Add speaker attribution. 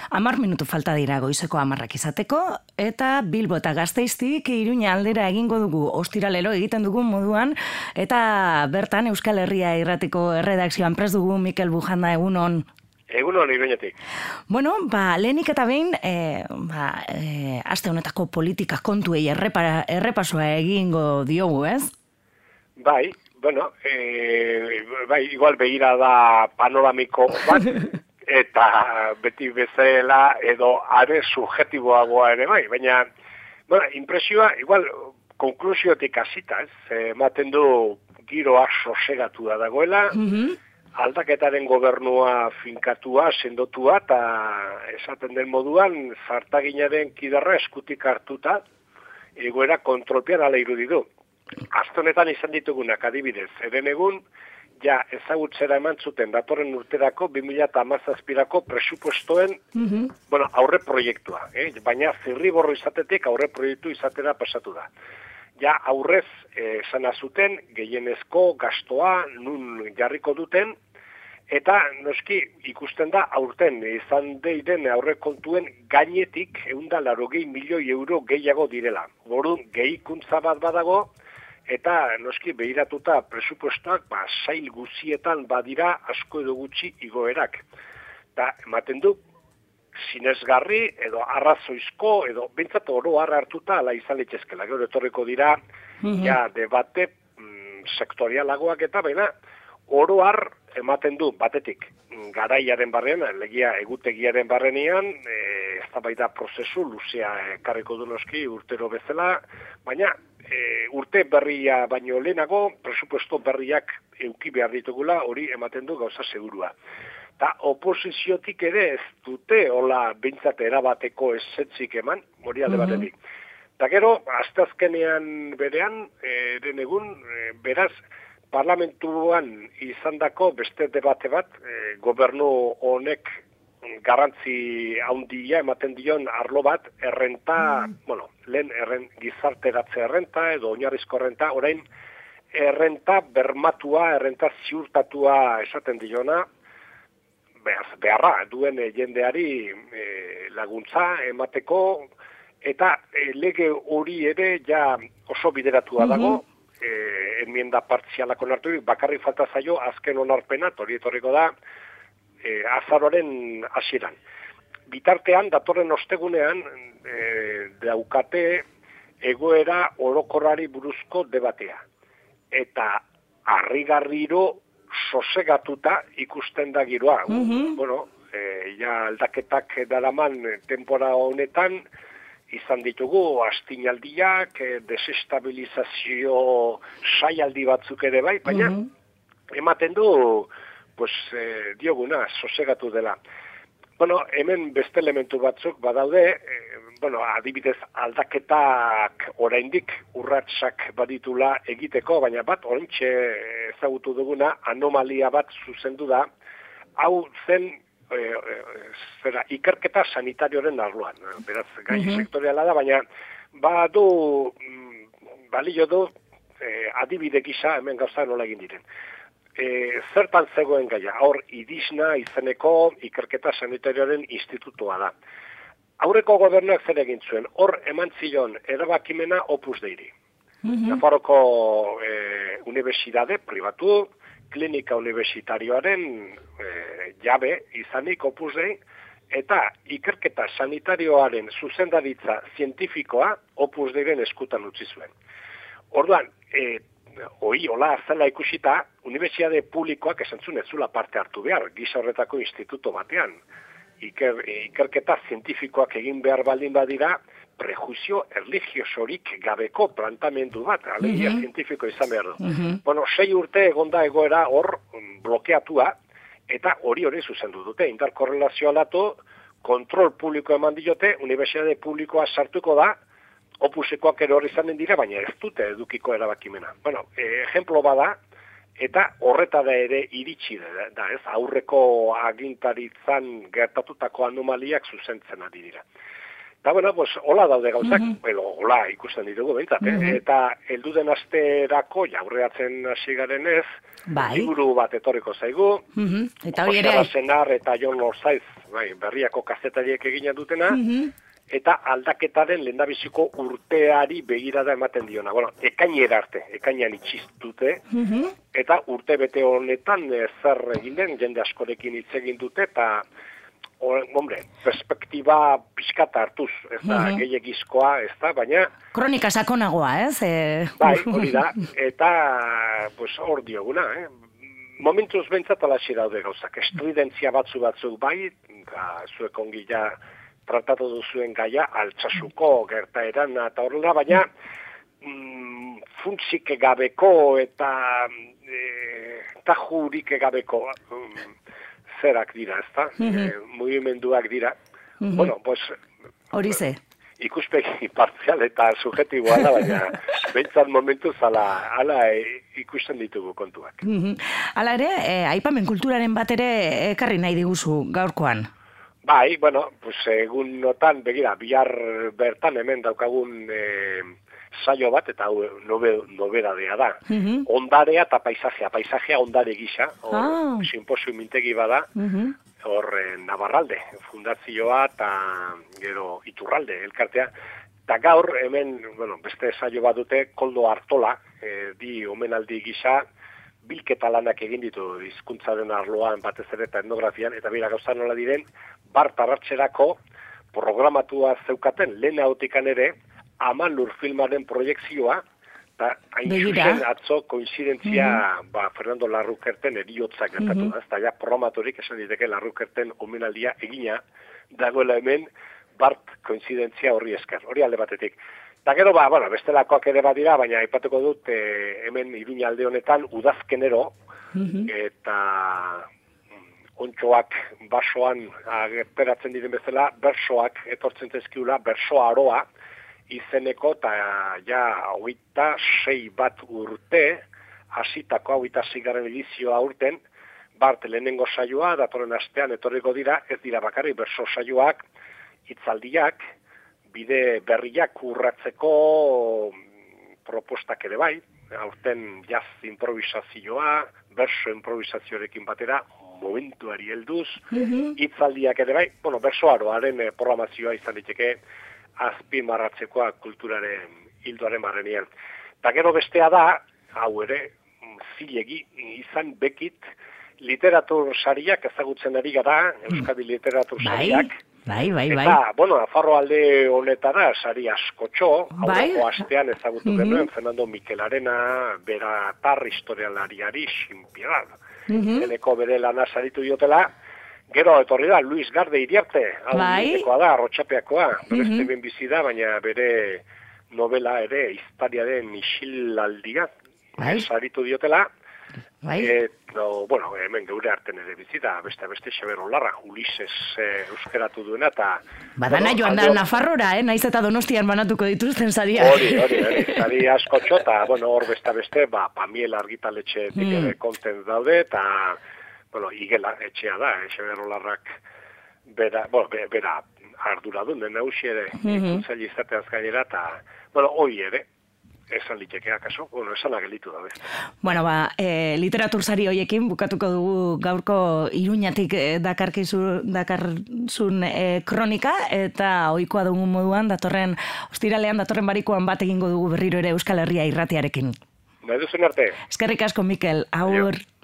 Speaker 1: 10 minutu falta dira goizeko 10 izateko, eta Bilbo eta Gasteiztik Iruña aldera egingo dugu ostiralero egiten dugun moduan, eta bertan Euskal Herria Irratiko erredakzioan prest dugu Mikel Bujanda, egunon.
Speaker 2: Egunon, Iruñetik.
Speaker 1: Bueno, lehenik eta behin, aste honetako politika kontuei errepasoa egingo diogu, ez?
Speaker 2: Bai, bueno, igual begira da panoramiko bat, eta beti bezala edo are subjetiboagoa ere bai, baina, bueno, impresioa, igual, konklusiotik hasita, ez? Ematen du giroa sosegatu da dagoela, aldaketaren gobernua finkatua, sendotua, eta esaten den moduan, zartaginaren kidarra eskutik hartuta, egoera kontrolpean ala irudi du. Aste honetan izan ditugunak adibidez, eren egun, ja ezagutzera eman zuten datorren urterako 2017ko presupuestoen aurre proiektua, baina zirriborro izatetik aurre proiektu izatera pasatu da. Ja aurrez esana zuten gehienezko gastoa nun jarriko duten, eta noski ikusten da aurten izan deiren aurrekontuen gainetik 180 milioi euro gehiago direla. Orduan gehikuntza bat badago, eta noski behiratuta presupuestoak sail guzietan badira asko edo gutxi igoerak. Eta ematen du, sinesgarri edo arrazoizko edo bintzat oro harra hartuta ala izan litezkela. Gero etorriko dira debate sektorialagoak eta baina oro har ematen du batetik garaiaren barrean, legia egutegiaren barrenean, eztabaida prozesu luzea ekarriko du noski urtero bezala, baina urte berria baino lehenago, presupuesto berriak eduki behar ditugula, hori ematen du gauza segurua. Ta oposiziotik ere ez dute hola bintzat erabateko esetzik eman, hori alde batetik. Ta gero, asteazkenean berean, eren egun, beraz, parlamentuan izandako beste debate bat, gobernu honek garrantzi handia ematen dion arlo bat, errenta, lehen gizarteratze errenta edo oinarrizko errenta, orain errenta bermatua, errenta ziurtatua esaten diona, beharra duen jendeari laguntza emateko, eta lege hori ere ja oso bideratua dago, enmienda partzialak onartu, bakarrik falta zaio azken onarpena, hori etorriko da, azaroaren hasieran. Bitartean, datorren ostegunean, daukate egoera orokorrari buruzko debatea. Eta harrigarriro sosegatuta ikusten da giroa. Aldaketak daraman tempora honetan, izan ditugu astinaldiak, desestabilizazio saialdi batzuk ere bai, baina ematen du dioguna, sosegatu dela. Hemen beste elementu batzuk badaude, adibidez aldaketak oraindik urratsak baditula egiteko, baina bat oraintxe ezagutu duguna anomalia bat zuzendu da, hau zen ikerketa sanitarioren arloan. Beraz, gai sektoriala da, baina balio du adibide gisa hemen gauza nola egin diren. Zertan zegoen gaia, hor idisna izeneko ikerketa sanitarioaren institutoa da. Aurreko gobernuak zer egin zuen, hor eman zion erabakimena Opus Deiri. Nafarroko unibertsitate pribatu, klinika universitarioaren jabe izanik Opus Dei, eta ikerketa sanitarioaren zuzendaritza zientifikoa Opus Deiren eskutan utzi zuen. Orduan, hola zela ikusita, unibertsitate publikoak esan zuen ez zula parte hartu behar, gisa horretako instituto batean. Ikerketa zientifikoak egin behar baldin badira, prejuizio erligiosorik gabeko plantamendu bat, alegia zientifiko izan behar du. 6 urte egonda egoera hor blokeatua, eta hori zuzendu dute, indar korrelazioa latu, kontrol publiko eman diote, unibertsitate publikoa sartuko da, opusekoak ere hori izanen dira, baina ez dute edukiko erabakimena. Ejemplo bada, eta horretara ere iritsi da, ez aurreko agintaritzan gertatutako anomaliak zuzentzen ari dira. Eta, bueno, pues, hola daude gauzak, edo, hola ikusten ditugu behintzat, eta elduden asterako jaurreatzen hasi garenez, liburu bat etorriko zaigu,
Speaker 1: eta hori ere...
Speaker 2: Jose Arasenar eta Jon Orzaiz, berriako kazetariek egina dutena, eta aldaketaren lehendabiziko urteari begirada ematen diona. Bueno, ekainera arte, ekainan itxistute, eta urte bete honetan zer egin den, jende askorekin hitz egin dute, eta hombre, perspektiba pixkata hartuz, ez da, gehiagizkoa, ez da, baina...
Speaker 1: Kronika sakonagoa, ez?
Speaker 2: Bai, hori da, eta, pues, hor dioguna, Momentuz bentsat alaxi daude gauzak, estridentzia batzuk bai, zuek ongi ja tratatu duzuen gaia, Altsasuko gertaeran eta horrela, baina funtsik gabeko eta tajurik gabeko zerak dira, ezta? Mugimenduak dira. Bueno, pues...
Speaker 1: Hori ze?
Speaker 2: Ikuspegi partzial eta subjetiboa da, baina behintzat momentuz ala ikusten ditugu kontuak.
Speaker 1: Hala ere, aipamen kulturaren bat ere ekarri nahi diguzu gaurkoan?
Speaker 2: Bai, bueno, pues egun notan, begira, bihar bertan hemen daukagun saio bat, eta hau nobedadea da. Ondarea eta paisajea ondare gisa, simposio mintegi bada, hor Navarralde, fundazioa eta gero Iturralde elkartea. Eta gaur hemen, bueno, beste saio bat dute, Koldo Artola, di omenaldi gisa, bilketa lanak egin ditu hizkuntzaren arloan batez ere eta etnografian, eta bera gauza nola diren, Bart Arratxerako programatua zeukaten lehen autikan ere, Amalur filmaren proiekzioa, eta hain zuzen atzo koinzidentzia Fernando Larrukerten eriotzak gertatu da, eta ja programatorik esan diteke Larrukerten omenaldia egina, dagoela hemen Bart koinzidentzia horri esker, hori alde batetik. Eta gero, bueno, bestelakoak ere badira, baina aipatuko dut hemen Iruña alde honetan udazkenero, eta ontsoak basoan agerteratzen diren bezala, bersoak etortzen zaizkiula, bersoa aroa, izeneko eta ja 26 bat urte, hasitako 26. edizioa urten, Bart lehenengo saioa, datorren astean etorriko dira, ez dira bakarrik berso saioak, hitzaldiak, bide berriak urratzeko propostak ere bai, aurten jaz improvisazioa, berso improvisazioarekin batera, momentuari helduz, hitzaldiak ere bai, bueno, berso aroaren programazioa izan diteke, azpimarratzekoa kulturaren hildoaren barrenean. Eta gero bestea da, hau ere, zilegi izan bekit, literatur sariak ezagutzen ari gara, Euskadi literatur sariak.
Speaker 1: Bai.
Speaker 2: Eta, bueno, Nafarro alde honetara sari askotxo, aurreko astean ezagutu genuen, Fernando Mikelarena, bera tar historialariari, sinpiedad. Eneko bere lana saritu diotela, gero etorri da, Luis Garde Iriarte, hau nitekoa da, Arrotxapeakoa, beste ben bizi da, baina bere novela ere, historiaren isilaldia, saritu diotela, bueno, hemen geure arten ere bizita, beste Xaber Olarra, Ulises euskeratu duena, eta...
Speaker 1: Badana joan da Nafarrora, naiz eta Donostian banatuko dituzten saria.
Speaker 2: Hori, sari askotxo, eta, bueno, hor beste, Pamiel argitaletxeetik ere kontent daude, eta, bueno, Igela etxea da, Xaber Olarrak bera arduradun, den nagusi ere, ikuntzaile izateaz gainera, eta, bueno, hoi ere, esan liteke akaso, bueno, esan agelitu da beste.
Speaker 1: Bueno, literatur sari hoiekin bukatuko dugu gaurko Iruñatik dakartzun kronika, eta ohikoa dugun moduan, datorren barikoan bat egingo dugu berriro ere Euskal Herria irratiarekin.
Speaker 2: Nahi duzun arte.
Speaker 1: Eskerrik asko, Mikel, aur.